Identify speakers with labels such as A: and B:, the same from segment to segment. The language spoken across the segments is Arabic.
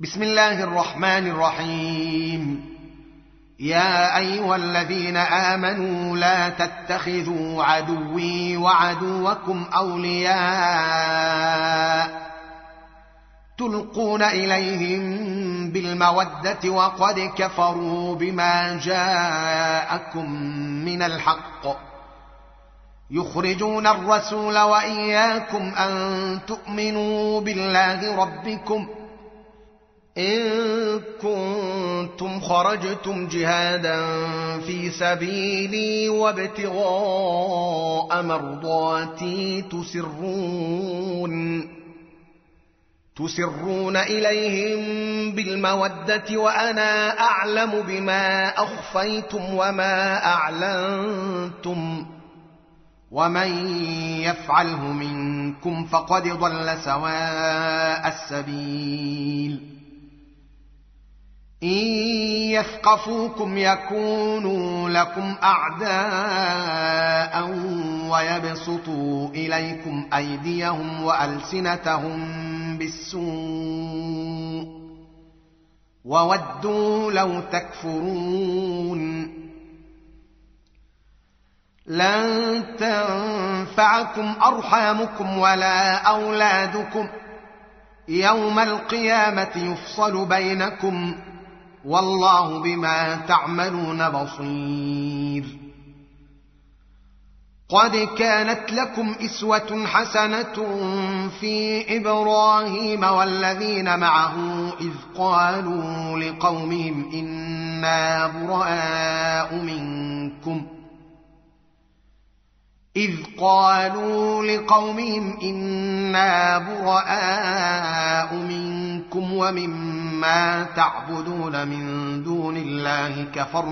A: بسم الله الرحمن الرحيم. يا أيها الذين آمنوا لا تتخذوا عدوي وعدوكم أولياء تلقون إليهم بالمودة وقد كفروا بما جاءكم من الحق يخرجون الرسول وإياكم أن تؤمنوا بالله ربكم إن كنتم خرجتم جهادا في سبيلي وابتغاء مرضاتي تسرون إليهم بالمودة وأنا أعلم بما أخفيتم وما أعلنتم ومن يفعله منكم فقد ضل سواء السبيل. إن يثقفوكم يكونوا لكم أعداء ويبسطوا إليكم أيديهم وألسنتهم بالسوء وودوا لو تكفرون. لن تنفعكم أرحامكم ولا أولادكم يوم القيامة يفصل بينكم والله بما تعملون بصير. قد كانت لكم أسوة حسنة في إبراهيم والذين معه إذ قالوا لقومهم إنا براء منكم ومما تعبدون من دون الله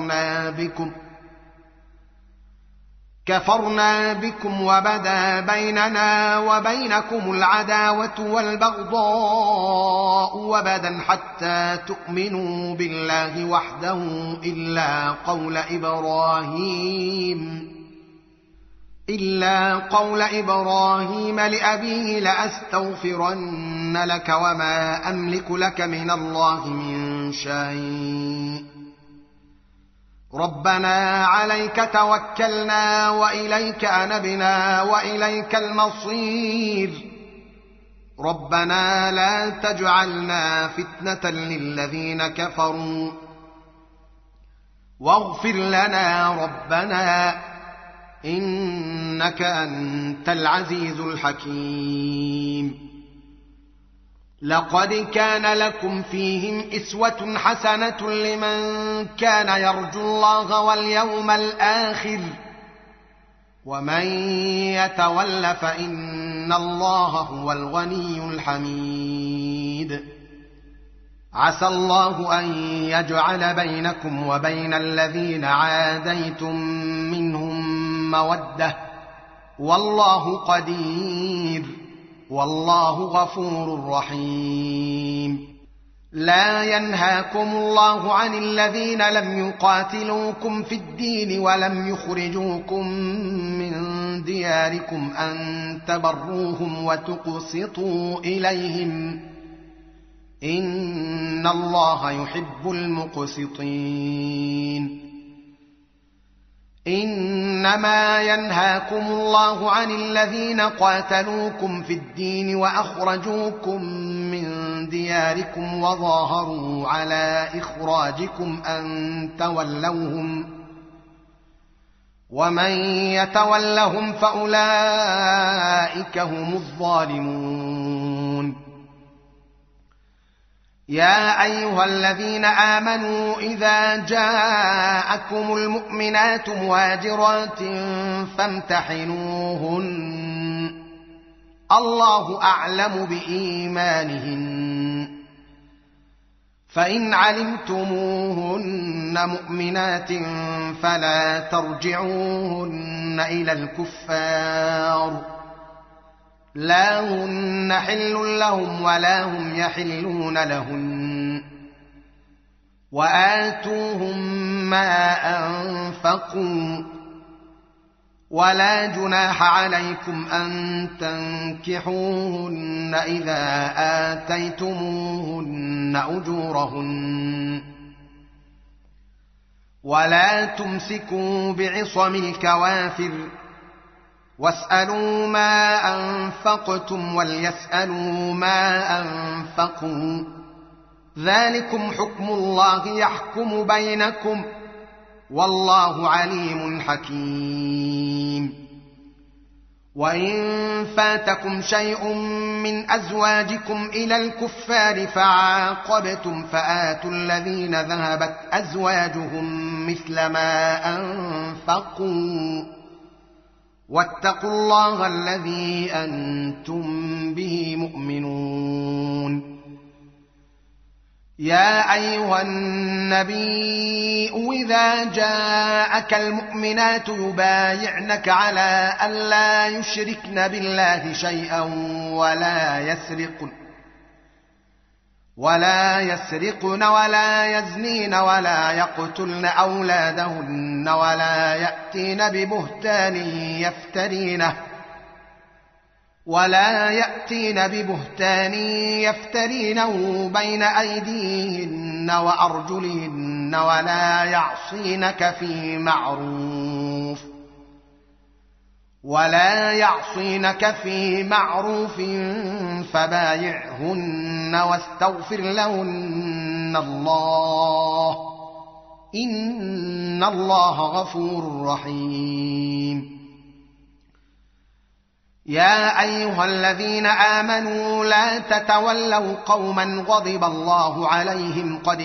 A: كفرنا بكم وبدا بيننا وبينكم العداوة والبغضاء وبدا حتى تؤمنوا بالله وحده إلا قول إبراهيم لأبيه لأستغفرن لك وما أملك لك من الله من شيء ربنا عليك توكلنا وإليك أنبنا وإليك المصير ربنا لا تجعلنا فتنة للذين كفروا واغفر لنا ربنا إنك أنت العزيز الحكيم. لقد كان لكم فيهم أسوة حسنة لمن كان يرجو الله واليوم الآخر ومن يتول فإن الله هو الغني الحميد. عسى الله أن يجعل بينكم وبين الذين عاديتم منهم مودة والله قدير والله غفور رحيم. لا ينهاكم الله عن الذين لم يقاتلوكم في الدين ولم يخرجوكم من دياركم أن تبروهم وتقسطوا إليهم إن الله يحب المقسطين. إنما ينهاكم الله عن الذين قاتلوكم في الدين وأخرجوكم من دياركم وظاهروا على إخراجكم أن تولوهم ومن يتولهم فأولئك هم الظالمون. يا أيها الذين آمنوا إذا جاءكم المؤمنات مهاجرات فامتحنوهن الله أعلم بإيمانهن فإن علمتموهن مؤمنات فلا ترجعوهن إلى الكفار لا هن حل لهم ولا هم يحلون لهن وآتوهم ما أنفقوا ولا جناح عليكم أن تنكحوهن إذا آتيتموهن فآتوهن أجورهن ولا تمسكوا بعصم الكوافر واسألوا ما أنفقتم وليسألوا ما أنفقوا ذلكم حكم الله يحكم بينكم والله عليم حكيم وإن فاتكم شيء من أزواجكم إلى الكفار فعاقبتم فآتوا الذين ذهبت أزواجهم مثل ما أنفقوا واتقوا الله الذي أنتم به مؤمنون يا أيها النبي إذا جاءك المؤمنات يبايعنك على ألا يشركن بالله شيئا ولا يسرقن ولا يزنين ولا يقتلن أولادهن ولا يأتين ببهتان يفترينه بين أيديهن وأرجلهن ولا يعصينك في معروف فبايعهن واستغفر لهن الله إن الله غفور رحيم يا أيها الذين آمنوا لا تتولوا قوما غضب الله عليهم قد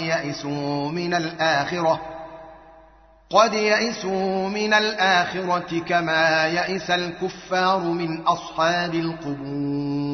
A: يئسوا من الآخرة كما يئس الكفار من أصحاب القبور